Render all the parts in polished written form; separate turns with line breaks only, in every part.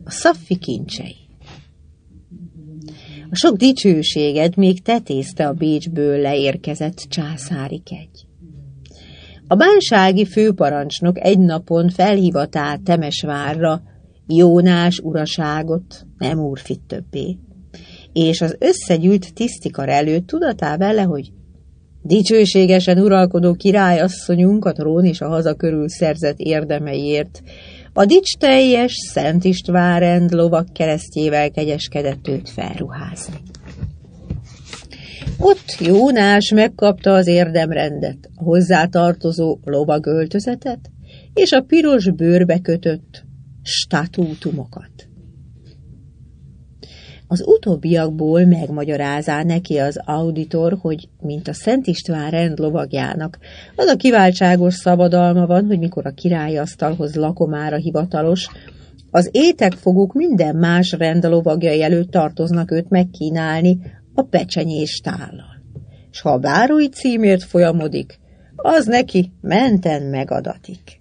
A Szaffi kincsei. A sok dicsőséget még tetézte a Bécsből leérkezett császári kegy. A bánsági főparancsnok egy napon felhivatál Temesvárra Jónás uraságot, nem úrfit többé, és az összegyűlt tisztikar előtt tudatá vele, hogy dicsőségesen uralkodó királyasszonyunk a trón és a haza körül szerzett érdemeiért a dicsteljes Szent István rend lovak keresztjével kegyeskedett őt felruházni. Ott Jónás megkapta az érdemrendet, a hozzátartozó lovagöltözetet és a piros bőrbe kötött statútumokat. Az utóbbiakból megmagyarázá neki az auditor, hogy mint a Szent István rend lovagjának az a kiváltságos szabadalma van, hogy mikor a királyi asztalhoz lakomára hivatalos, az étekfoguk minden más rend lovagjai előtt tartoznak őt megkínálni a pecsenyés tállal. S ha a bárói címért folyamodik, az neki menten megadatik.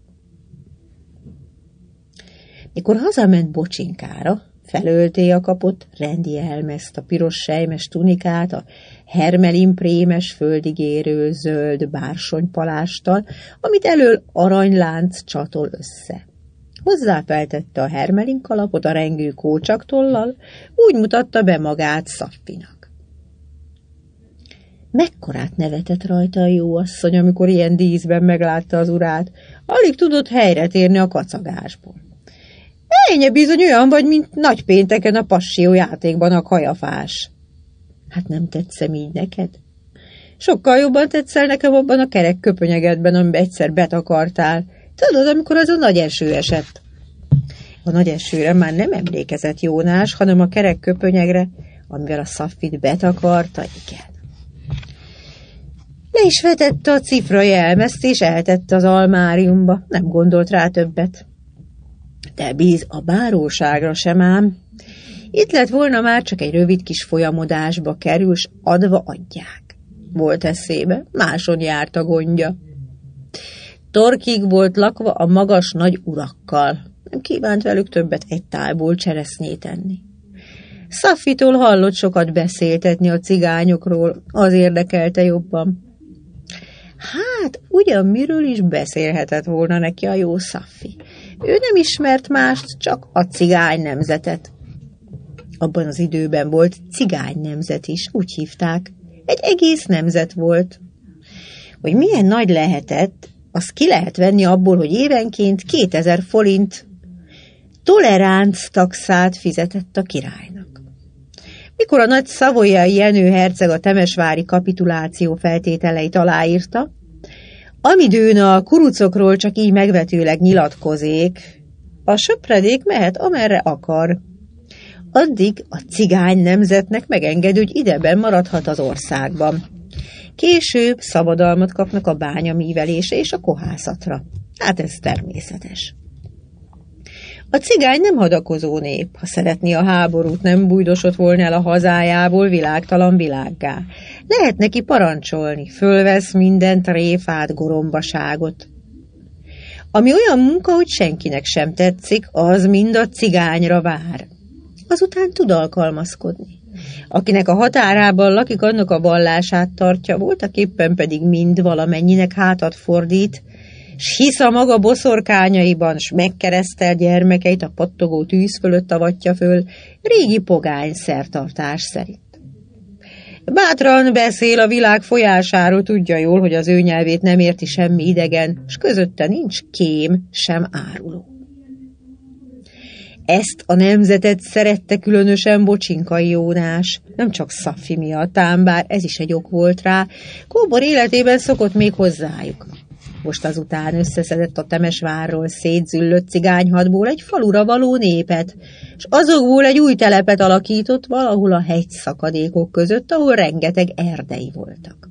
Mikor hazament Bocsinkára, felölté a kapott rendi elmezt, a piros sejmes tunikát, a hermelin prémes földig érő zöld bársonypalásttal, amit elől aranylánc csatol össze. Hozzáfeltette a hermelin kalapot a rengő kócsaktollal, úgy mutatta be magát Szaffinak. Mekkorát nevetett rajta a jó asszony, amikor ilyen díszben meglátta az urát, alig tudott helyre térni a kacagásból. Ennyi bizony olyan vagy, mint nagypénteken a Passió játékban a kajafás. Hát nem tetszem így neked? Sokkal jobban tetszel nekem abban a kerek köpönyegedben, amiben egyszer betakartál. Tudod, amikor az a nagy eső esett. A nagy esőre már nem emlékezett Jónás, hanem a kerek köpönyegre, amivel a Szaffit betakarta, igen. Le is vetette a cifrai elmezt, és eltette az almáriumba. Nem gondolt rá többet. De bíz a báróságra sem ám. Itt lett volna már, csak egy rövid kis folyamodásba kerül, s adva adják. Volt eszébe, máson járt a gondja. Torkig volt lakva a magas nagy urakkal. Nem kívánt velük többet egy tálból cseresznyét enni. Szaffitól hallott sokat beszéltetni a cigányokról, az érdekelte jobban. Hát, ugyan miről is beszélhetett volna neki a jó Szaffi. Ő nem ismert mást, csak a cigány nemzetet. Abban az időben volt cigány nemzet is, úgy hívták. Egy egész nemzet volt. Hogy milyen nagy lehetett, azt ki lehet venni abból, hogy évenként 2000 forint toleránc taxát fizetett a királynak. Mikor a nagy szavoyai Jenő herceg a temesvári kapituláció feltételeit aláírta, amidőn a kurucokról csak így megvetőleg nyilatkozék, a söpredék mehet, amerre akar. Addig a cigány nemzetnek megengedő, hogy ideben maradhat az országban. Később szabadalmat kapnak a bányamívelése és a kohászatra. Hát ez természetes. A cigány nem hadakozó nép, ha szeretné a háborút, nem bújdosott volna el a hazájából világtalan világgá. Lehet neki parancsolni, fölvesz minden tréfát, gorombaságot. Ami olyan munka, hogy senkinek sem tetszik, az mind a cigányra vár. Azután tud alkalmazkodni. Akinek a határában lakik, annak a vallását tartja, voltaképpen pedig mind valamennyinek hátat fordít, s hisz a maga boszorkányaiban, s megkeresztel gyermekeit a pattogó tűz fölött avatja föl, régi pogány szertartás szerint. Bátran beszél a világ folyásáról, tudja jól, hogy az ő nyelvét nem érti semmi idegen, s közötte nincs kém sem áruló. Ezt a nemzetet szerette különösen Bocsinkai Jónás, nem csak Szaffi miatt, ám bár ez is egy ok volt rá, kóbor életében szokott még hozzájuk. Most azután összeszedett a Temesvárról szétzüllött cigányhadból egy falura való népet, és azokból egy új telepet alakított valahol a hegyszakadékok között, ahol rengeteg erdei voltak.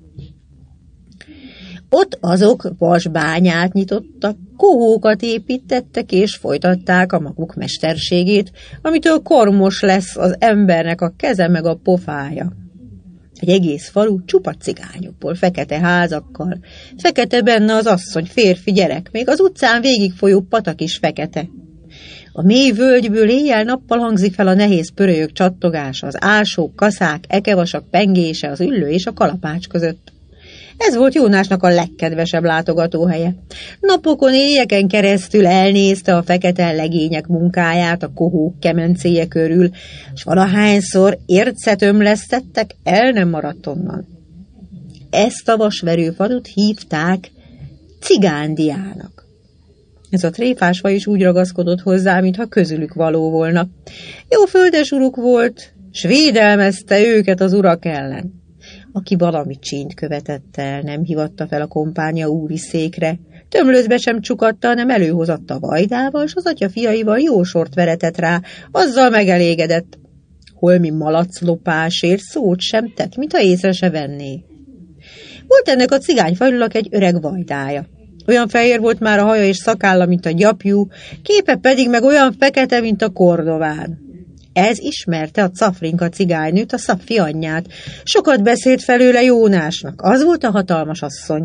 Ott azok vasbányát nyitottak, kohókat építettek és folytatták a maguk mesterségét, amitől kormos lesz az embernek a keze meg a pofája. Egy egész falu csupa cigányokból, fekete házakkal, fekete benne az asszony, férfi, gyerek, még az utcán végigfolyó patak is fekete. A mély völgyből éjjel-nappal hangzik fel a nehéz pörölyök csattogása, az ásók, kaszák, ekevasak pengése az üllő és a kalapács között. Ez volt Jónásnak a legkedvesebb látogatóhelye. Napokon, éjjeken keresztül elnézte a fekete legények munkáját a kohók kemencéje körül, s valahányszor ércetömlesztettek, el nem maradt onnan. Ezt a vasverőfadut hívták Cigándiának. Ez a tréfás faj is úgy ragaszkodott hozzá, mintha közülük való volna. Jó földesuruk volt, s védelmezte őket az urak ellen. Aki valami csínt követett el, nem hívatta fel a kompánia úri székre, tömlőzbe sem csukatta, hanem előhozatta vajdával, s az atya fiaival jó sort veretett rá, azzal megelégedett. Holmi malaclopásért szót sem tett, mintha észre se venné. Volt ennek a cigányfajlunak egy öreg vajdája. Olyan fehér volt már a haja és szakálla, mint a gyapjú, képe pedig meg olyan fekete, mint a kordován. Ez ismerte a Cafrinka cigánynőt, a Szaffi anyját. Sokat beszélt felőle Jónásnak, az volt a hatalmas asszony.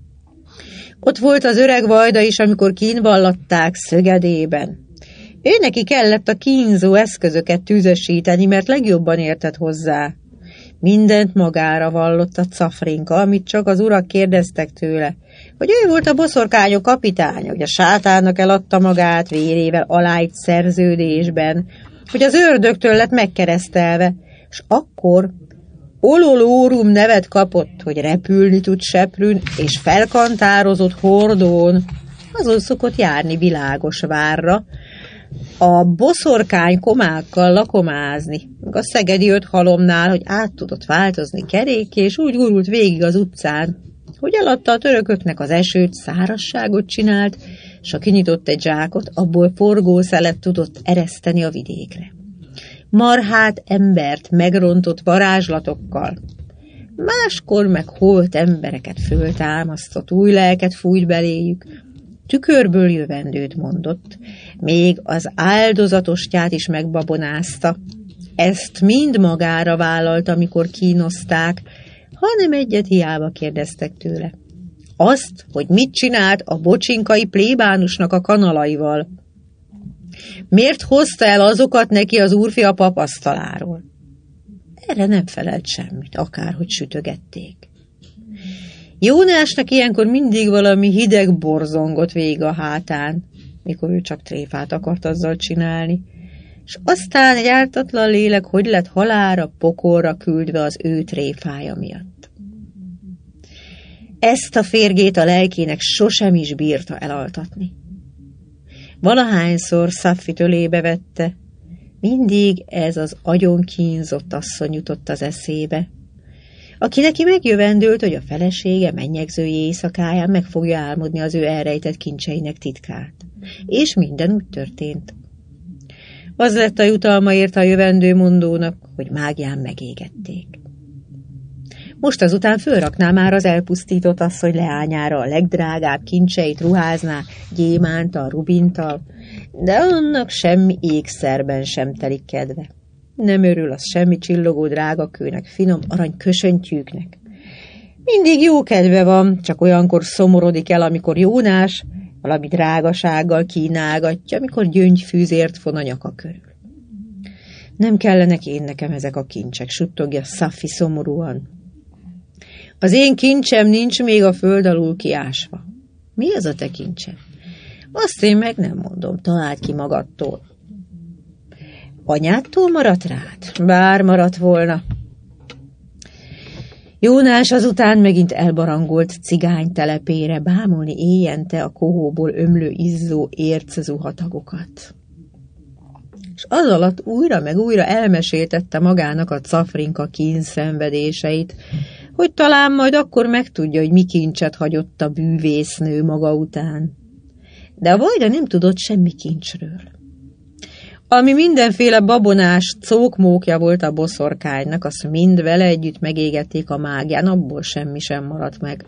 Ott volt az öreg vajda is, amikor kínvallatták Szögedében. Ő neki kellett a kínzó eszközöket tüzesíteni, mert legjobban értett hozzá. Mindent magára vallott a Cafrinka, amit csak az urak kérdeztek tőle, hogy ő volt a boszorkányok kapitánya, hogy a sátánnak eladta magát vérével aláírt szerződésben, hogy az ördögtől lett megkeresztelve, és akkor Ololórum nevet kapott, hogy repülni tud seprűn, és felkantározott hordón, azon szokott járni Világosvárra, a boszorkány komákkal lakomázni, meg a szegedi 5 halomnál, hogy át tudott változni kerék, és úgy gurult végig az utcán, hogy eladta a törököknek az esőt, szárazságot csinált, s ha kinyitott egy zsákot, abból forgószelet tudott ereszteni a vidékre. Marhát, embert megrontott varázslatokkal. Máskor meg holt embereket föltámasztott, új lelket fújt beléjük, tükörből jövendőt mondott, még az áldozatostját is megbabonázta. Ezt mind magára vállalta, amikor kínozták, hanem egyet hiába kérdeztek tőle. Azt, hogy mit csinált a bocsinkai plébánusnak a kanalaival. Miért hozta el azokat neki az úrfia papasztaláról? Erre nem felelt semmit, akárhogy sütögették. Jónásnak ilyenkor mindig valami hideg borzongott végig a hátán, mikor ő csak tréfát akart azzal csinálni, és aztán egy ártatlan lélek hogy lett halálra, pokolra küldve az ő tréfája miatt. Ezt a férgét a lelkének sosem is bírta elaltatni. Valahányszor Szaffi tölébe vette, mindig ez az agyonkínzott asszony jutott az eszébe, aki neki megjövendőlt, hogy a felesége mennyegzői éjszakáján meg fogja álmodni az ő elrejtett kincseinek titkát. És minden úgy történt. Az lett a jutalma érte a jövendőmondónak, hogy mágián megégették. Most azután fölrakná már az elpusztított asszony leányára a legdrágább kincseit, ruházná gyémántal, rubintal, de annak semmi ékszerben sem telik kedve. Nem örül az semmi csillogó drágakőnek, finom arany kösöntyűknek. Mindig jó kedve van, csak olyankor szomorodik el, amikor Jónás valami drágasággal kínálgatja, amikor gyöngyfűzért von a nyaka körül. Nem kellenek én nekem ezek a kincsek, suttogja Szaffi szomorúan. Az én kincsem nincs még a föld alul kiásva. Mi az a te kincsed? Azt én meg nem mondom, találd ki magadtól. Anyádtól maradt rád? Bár maradt volna. Jónás azután megint elbarangolt cigány telepére bámulni éjjente a kohóból ömlő izzó érczuhatagokat. És az alatt újra meg újra elmeséltette magának a Cafrinka kínszenvedéseit, hogy talán majd akkor megtudja, hogy mi kincset hagyott a bűvésznő maga után. De a vajda nem tudott semmi kincsről. Ami mindenféle babonás cókmókja volt a boszorkánynak, azt mind vele együtt megégették a mágián, abból semmi sem maradt meg.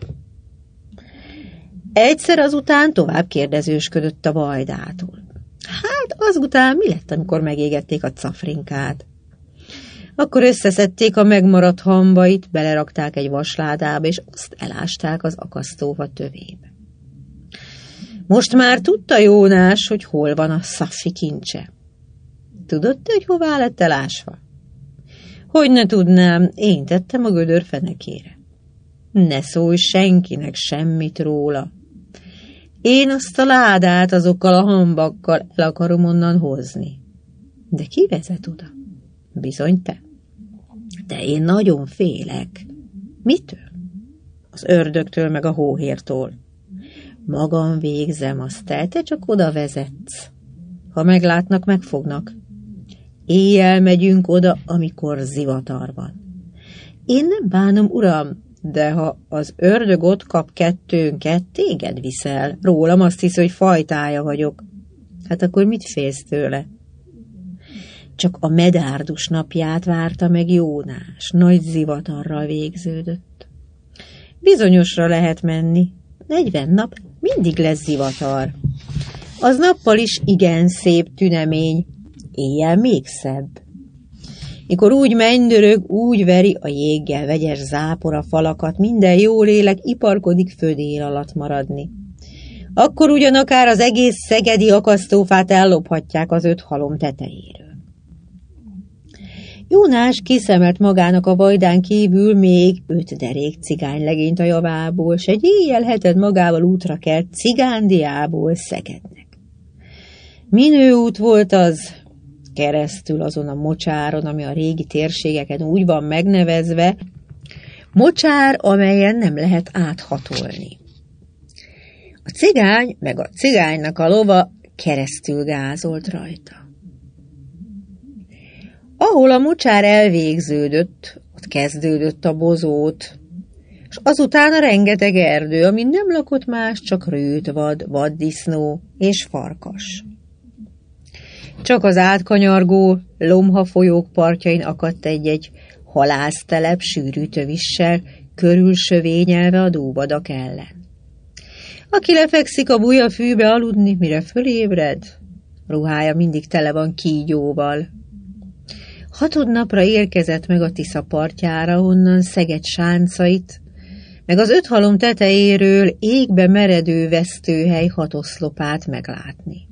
Egyszer azután tovább kérdezősködött a vajdától. Hát azután mi lett, amikor megégették a Cafrinkát? Akkor összeszedték a megmaradt hambait, belerakták egy vasládába, és azt elásták az akasztófa tövébe. Most már tudta Jónás, hogy hol van a Szaffi kincse. Tudod te, hogy hová lett elásva? Hogy ne tudnám, én tettem a gödör fenekére. Ne szólj senkinek semmit róla. Én azt a ládát azokkal a hambakkal el akarom onnan hozni. De ki vezet oda? Bizony te. De én nagyon félek. Mitől? Az ördögtől meg a hóhértól. Magam végzem azt el, te csak oda vezetsz. Ha meglátnak, megfognak. Éjjel megyünk oda, amikor zivatar van. Én nem bánom, uram, de ha az ördög ott kap kettőnket, téged viszel. Rólam azt hisz, hogy fajtája vagyok. Hát akkor mit félsz tőle? Csak a medárdus napját várta meg Jónás. Nagy zivatarral végződött. Bizonyosra lehet menni. 40 nap mindig lesz zivatar. Az nappal is igen szép tünemény, éjjel még szebb. Mikor úgy mennydörög, úgy veri a jéggel vegyes zápora falakat, minden jó lélek iparkodik födél alatt maradni. Akkor ugyanakár az egész szegedi akasztófát ellophatják az 5 halom tetejéről. Jónás kiszemelt magának a vajdán kívül még 5 derék cigánylegényt a javából, s egy éjjel heted magával útra kelt Cigándiából Szegednek. Minő út volt az, keresztül azon a mocsáron, ami a régi térségeken úgy van megnevezve, mocsár, amelyen nem lehet áthatolni. A cigány meg a cigánynak a lova keresztül gázolt rajta. Ahol a mocsár elvégződött, ott kezdődött a bozót, és azután a rengeteg erdő, amin nem lakott más, csak rőtvad, vaddisznó és farkas. Csak az átkanyargó Lomha folyók partjain akadt egy-egy halásztelep sűrű tövissel, körülsövényelve a dúvadak ellen. Aki lefekszik a bujafűbe aludni, mire fölébred, ruhája mindig tele van kígyóval. 6. napra érkezett meg a Tisza partjára, onnan Szeged sáncait, meg az 5 halom tetejéről égbe meredő vesztőhely 6 oszlopát meglátni.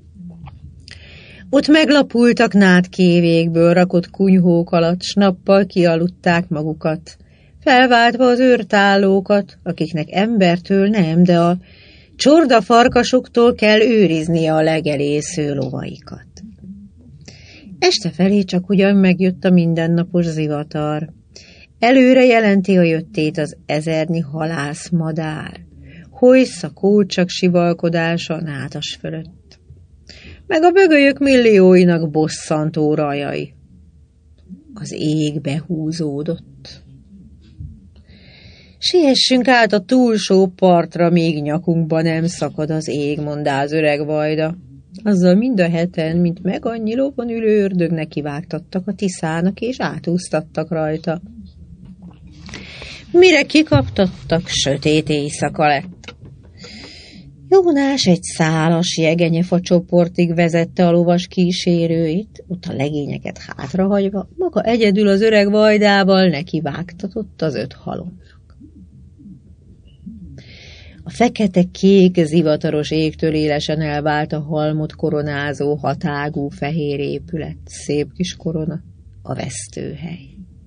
Ott meglapultak nádkévékből rakott kunyhók alatt, s nappal kialudták magukat, felváltva az őrtállókat, akiknek embertől nem, de a csorda farkasoktól kell őriznie a legelésző lovaikat. Este felé csak ugyan megjött a mindennapos zivatar. Előre jelenti a jöttét az ezernyi halászmadár, hojsza kócsak sivalkodása a nádas fölött, meg a bögölyök millióinak bosszantó rajai. Az ég behúzódott. Siessünk át a túlsó partra, míg nyakunkba nem szakad az ég, mondá az öreg vajda. Azzal mind a heten, mint meg annyi lovon ülő ördögnek kivágtattak a Tiszának, és átúsztattak rajta. Mire kikaptattak, sötét éjszaka lett. Jónás egy szálas jegenyefa csoportig vezette a lovas kísérőit, ott a legényeket hátrahagyva, maga egyedül az öreg vajdával nekivágtatott az 5 halomnak. A fekete-kék zivataros égtől élesen elvált a halmot koronázó hatágú fehér épület, szép kis korona, a vesztőhely.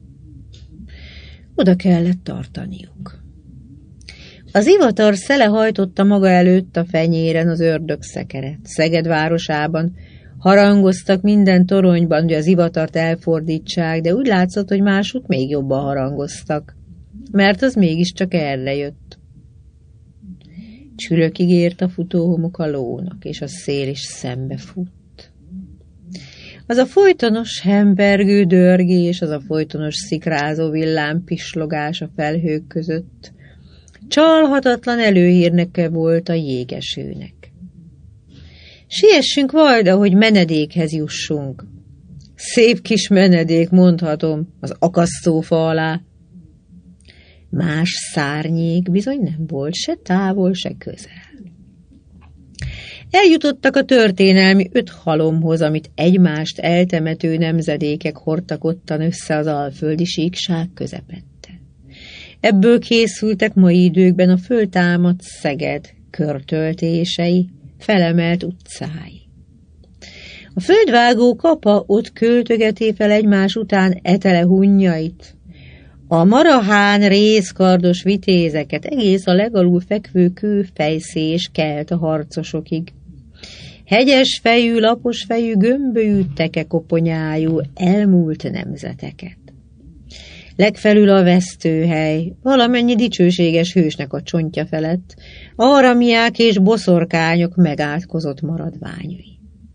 Oda kellett tartaniuk. Az zivatar szele hajtotta maga előtt a fenyéren az ördögszekeret. Szeged városában harangoztak minden toronyban, hogy az zivatart elfordítsák, de úgy látszott, hogy másút még jobban harangoztak, mert az mégiscsak erre jött. Csülökig ért a futóhomok a lónak, és a szél is szembe futt. Az a folytonos hempergő dörgés, az a folytonos szikrázó villámpislogás a felhők között csalhatatlan előhírneke volt a jégesőnek. Siessünk vajda, hogy menedékhez jussunk. Szép kis menedék, mondhatom, az akasztófa alá. Más szárnyék bizony nem volt, se távol, se közel. Eljutottak a történelmi 5 halomhoz, amit egymást eltemető nemzedékek hordtak ottan össze az alföldi síkság közepette. Ebből készültek mai időkben a föltámadt Szeged, körtöltései, felemelt utcái. A földvágó kapa ott költögeti fel egymás után etele hunnyait, a marahán rézkardos vitézeket egész a legalul fekvő kőfejszés kelt a harcosokig. Hegyes fejű, lapos fejű, gömbölyű, tekekoponyájú, elmúlt nemzeteket. Legfelül a vesztőhely, valamennyi dicsőséges hősnek a csontja felett, aramiák és boszorkányok megátkozott maradványai.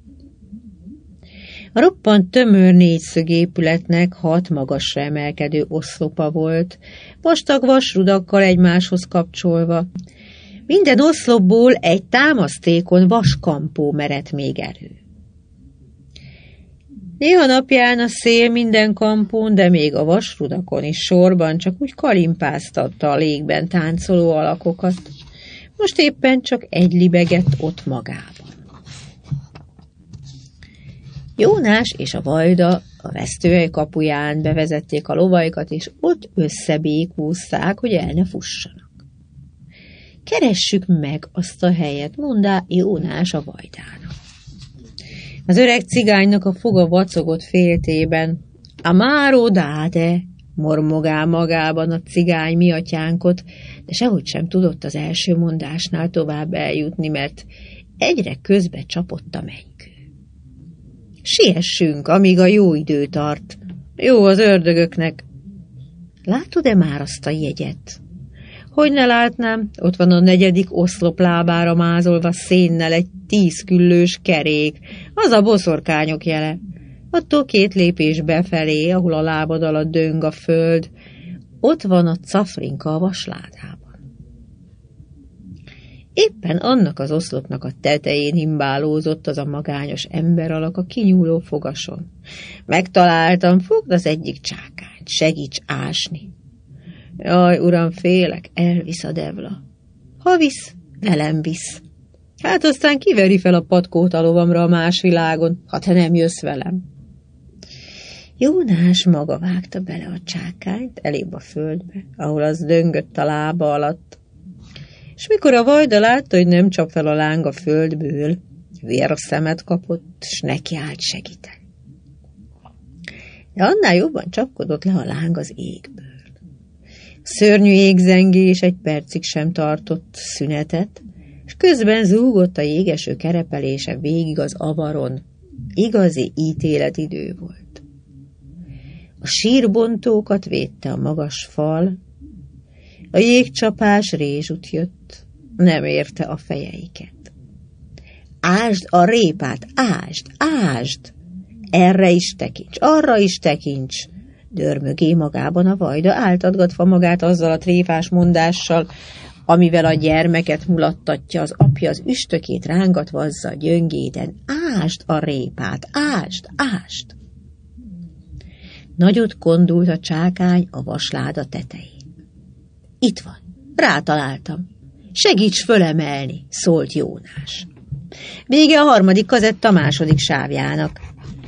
A roppant tömör négyszög épületnek 6 magasra emelkedő oszlopa volt, vastag vasrudakkal egymáshoz kapcsolva. Minden oszlopból egy támasztékon vaskampó merett még elő. Néha napján a szél minden kampón, de még a vasrudakon is sorban csak úgy kalimpáztatta a légben táncoló alakokat. Most éppen csak egy libegett ott magában. Jónás és a Vajda a vesztőhely kapuján bevezették a lovaikat, és ott összebékúzták, hogy el ne fussanak. Keressük meg azt a helyet, mondá Jónás a Vajdának. Az öreg cigánynak a foga vacogott féltében. Amaro dade, mormogál magában a cigány miatyánkot, de sehogy sem tudott az első mondásnál tovább eljutni, mert egyre közbe csapott a mennykő. Siessünk, amíg a jó idő tart. Jó az ördögöknek. Látod-e már azt a jegyet? Hogy ne látnám, ott van a 4. oszlop lábára mázolva szénnel egy 10 küllős kerék, az a boszorkányok jele. Attól 2 lépés befelé, ahol a lábad alatt döng a föld, ott van a cafrinka a vasládában. Éppen annak az oszlopnak a tetején himbálózott az a magányos emberalak a kinyúló fogason. Megtaláltam, fogd az egyik csákányt, segíts ásni. Jaj, uram, félek, elvisz a devla. Ha visz, velem visz. Hát aztán kiveri fel a patkót a lovamra a más világon, ha te nem jössz velem. Jónás maga vágta bele a csákányt elébb a földbe, ahol az döngött a lába alatt. És mikor a Vajda látta, hogy nem csap fel a láng a földből, vérszemet kapott, s nekiállt segíteni. De annál jobban csapkodott le a láng az égből. Szörnyű égzengés 1 percig sem tartott szünetet, és közben zúgott a jégeső kerepelése végig az avaron. Igazi ítéletidő volt. A sírbontókat védte a magas fal, a jégcsapás rézsút jött, nem érte a fejeiket. Ásd a répát, ásd, ásd! Erre is tekints, arra is tekints! Dörmögé magában a Vajda, áltatgatva magát azzal a tréfás mondással, amivel a gyermeket mulattatja az apja, az üstökét rángatva azzal gyöngéden. Ásd a répát, ásd, ásd! Nagyot kondult a csákány a vasláda tetején. Itt van, rátaláltam. Segíts fölemelni, szólt Jónás. Vége a 3. kazetta 2. sávjának.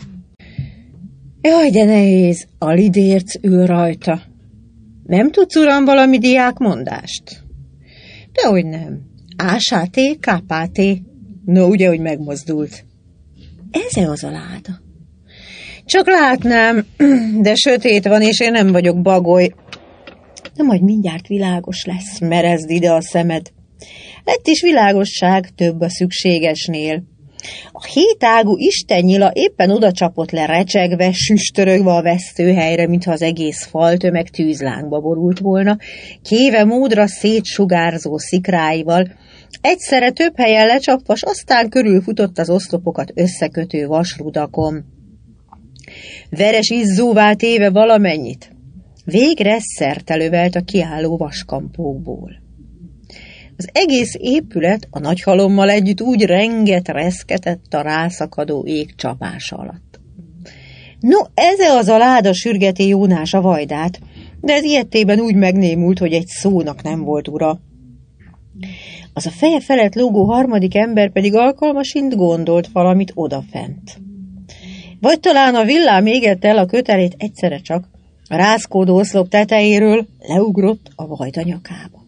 Jaj, de nehéz, a lidérc ül rajta. Nem tudsz, uram, valami diákmondást? Dehogy nem. Ásáté, kápáté. No, ugye, hogy megmozdult. Ez az a láda. Csak látnám, de sötét van, és én nem vagyok bagoly. De majd mindjárt világos lesz, merezd ide a szemed. Lett is világosság, több a szükségesnél. A 7 ágú istennyila éppen oda csapott le recsegve, süstörögve a vesztőhelyre, mintha az egész faltömeg tűzlángba borult volna, kéve módra szétsugárzó szikráival, egyszerre több helyen lecsapva, s aztán körülfutott az oszlopokat összekötő vasrudakon. Veres izzóvá téve valamennyit, végre szertelövelt a kiálló vaskampókból. Az egész épület a nagy halommal együtt úgy reszketett a rászakadó ég csapása alatt. No, ez az a láda, sürgeti Jónás a Vajdát, de ez ilyettében úgy megnémult, hogy egy szónak nem volt ura. Az a feje felett lógó 3. ember pedig alkalmasint gondolt valamit odafent. Vagy talán a villám égett el a kötelét egyszerre csak, a rázkódó oszlop tetejéről leugrott a Vajda nyakába.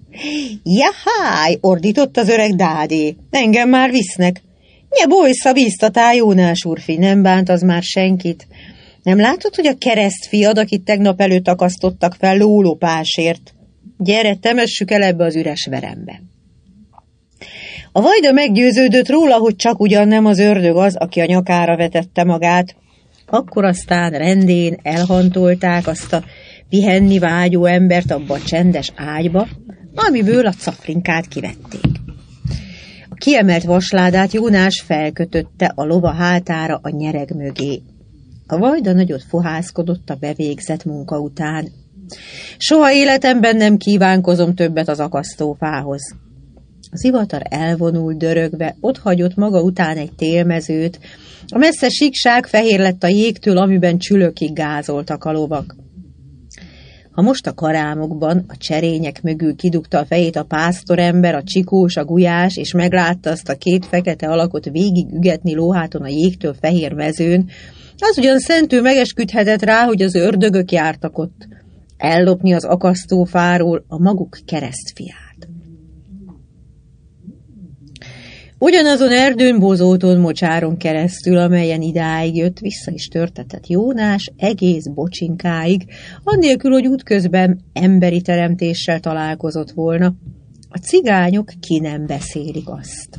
Jaháj, ordított az öreg Dádé, engem már visznek. Nye bojsza bíztatál, Jónás úrfi, nem bánt az már senkit. Nem látod, hogy a keresztfiad, akit tegnap előtt akasztottak fel lólopásért? Gyere, temessük el ebbe az üres verembe. A vajda meggyőződött róla, hogy csak ugyan nem az ördög az, aki a nyakára vetette magát. Akkor aztán rendén elhantolták azt a pihenni vágyó embert abba a csendes ágyba, amiből a cafrinkát kivették. A kiemelt vasládát Jónás felkötötte a lova hátára a nyereg mögé. A vajda nagyot fohászkodott a bevégzett munka után. Soha életemben nem kívánkozom többet az akasztófához. Az ivatar elvonult dörögve, otthagyott maga után egy télmezőt, a messze síkság fehér lett a jégtől, amiben csülökig gázoltak a lovak. Ha most a karámokban, a cserények mögül kidugta a fejét a pásztorember, a csikós, a gulyás, és meglátta azt a két fekete alakot végig ügetni lóháton a jégtől fehér mezőn, az ugyan szentül megesküdhetett rá, hogy az ördögök jártak ott, ellopni az akasztófáról a maguk keresztfiát. Ugyanazon erdőn bozóton mocsáron keresztül, amelyen idáig jött, vissza is törtetett Jónás egész Bocsinkáig, annélkül, hogy útközben emberi teremtéssel találkozott volna. A cigányok ki nem beszélik azt.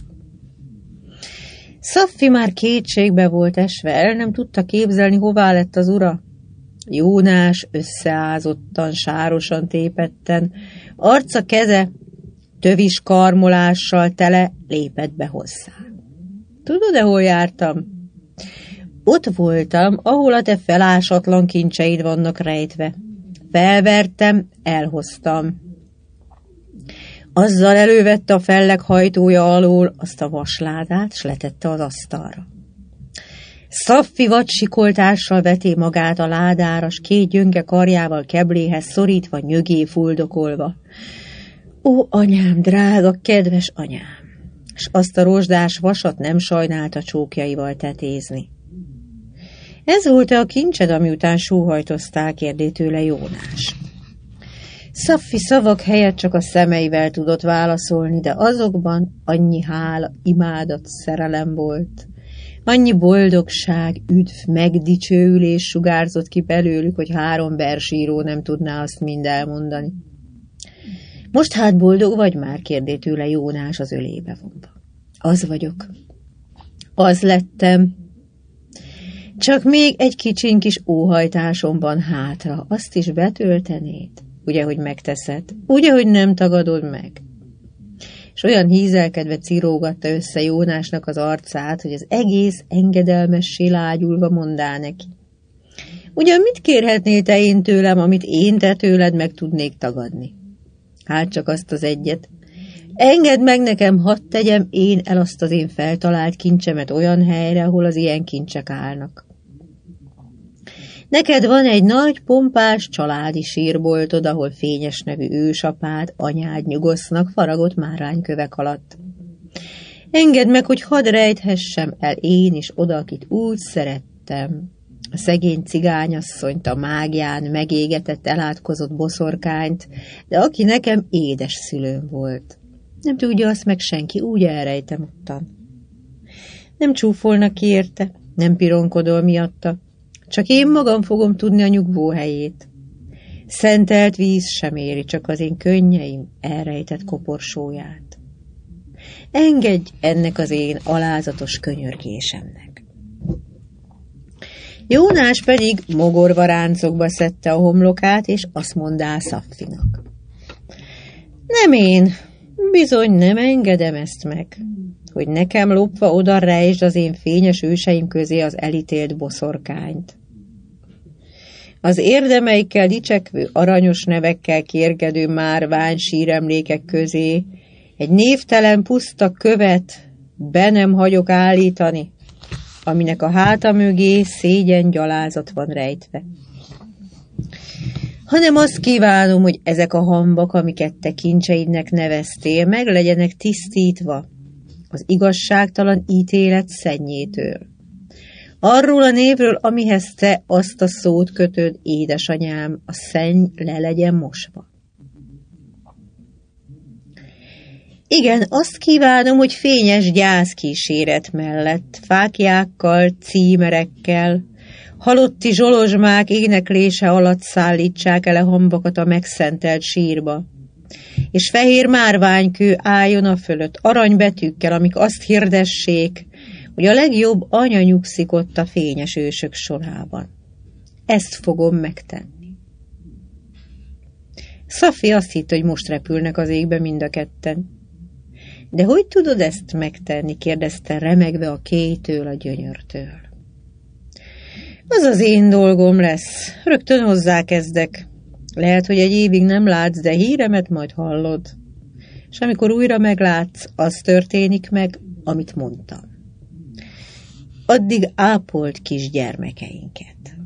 Szaffi már kétségbe volt esve, el nem tudta képzelni, hová lett az ura. Jónás összeázottan, sárosan tépetten, arca keze tövis karmolással tele lépett be hozzá. Tudod-e, hol jártam? Ott voltam, ahol a te felásatlan kincseid vannak rejtve. Felvertem, elhoztam. Azzal elővette a felleg hajtója alól azt a vasládát, s letette az asztalra. Szaffi vadsikoltással veté magát a ládára, s két gyönge karjával kebléhez szorítva, nyögé fuldokolva. Ó, anyám, drága, kedves anyám! S azt a rozsdás vasat nem sajnálta csókjaival tetézni. Ez volt-e a kincsed, ami után sóhajtoztál, kérdé tőle Jónás. Szaffi szavak helyett csak a szemeivel tudott válaszolni, de azokban annyi hála, imádat, szerelem volt. Annyi boldogság, üdv, megdicsőülés sugárzott ki belőlük, hogy 3 versíró nem tudná azt mind elmondani. Most hát boldog vagy már, kérdé tőle Jónás az ölébe vonva. Az vagyok. Az lettem. Csak még egy kicsin kis óhajtásom van hátra, azt is betöltenéd. Ugye, hogy megteszed? Ugye, hogy nem tagadod meg? És olyan hízelkedve cirógatta össze Jónásnak az arcát, hogy az egész engedelmessé lágyulva mondá neki. Ugyan mit kérhetnél te én tőlem, amit én te tőled meg tudnék tagadni? Hát csak azt az egyet. Engedd meg nekem, hadd tegyem én el azt az én feltalált kincsemet olyan helyre, ahol az ilyen kincsek állnak. Neked van egy nagy, pompás családi sírboltod, ahol Fényes nevű ősapád, anyád nyugosznak faragott márványkövek alatt. Engedd meg, hogy hadd rejthessem el én is oda, akit úgy szerettem. A szegény cigányasszonyt, a mágián megégetett, elátkozott boszorkányt, de aki nekem édes szülőm volt. Nem tudja azt meg senki, úgy elrejtem ottan. Nem csúfolnak ki érte, nem pironkodol miatta, csak én magam fogom tudni a nyugvó helyét. Szentelt víz sem éri, csak az én könnyeim elrejtett koporsóját. Engedj ennek az én alázatos könyörgésemnek. Jónás pedig mogorva ráncokba szedte a homlokát, és azt mondá Szaffinak. Nem én, bizony nem engedem ezt meg, hogy nekem lopva oda rejtsd az én fényes őseim közé az elítélt boszorkányt. Az érdemeikkel dicsekvő, aranyos nevekkel kérkedő márvány síremlékek közé egy névtelen puszta követ be nem hagyok állítani, aminek a háta mögé szégyen gyalázat van rejtve. Hanem azt kívánom, hogy ezek a hambak, amiket te kincseidnek neveztél, meg legyenek tisztítva az igazságtalan ítélet szennyétől. Arról a névről, amihez te azt a szót kötöd, édesanyám, a szenny le legyen mosva. Igen, azt kívánom, hogy fényes gyászkíséret mellett, fáklyákkal, címerekkel, halotti zsolozsmák éneklése alatt szállítsák el a hamvakat a megszentelt sírba, és fehér márványkő álljon a fölött aranybetűkkel, amik azt hirdessék, hogy a legjobb anya nyugszik ott a fényes ősök sorában. Ezt fogom megtenni. Szafi azt hitt, hogy most repülnek az égbe mind a ketten. De hogy tudod ezt megtenni? Kérdezte remegve a Kaytől, a gyönyörtől. Az az én dolgom lesz. Rögtön hozzákezdek. Lehet, hogy egy évig nem látsz, de híremet majd hallod. És amikor újra meglátsz, az történik meg, amit mondtam. Addig ápold kisgyermekeinket.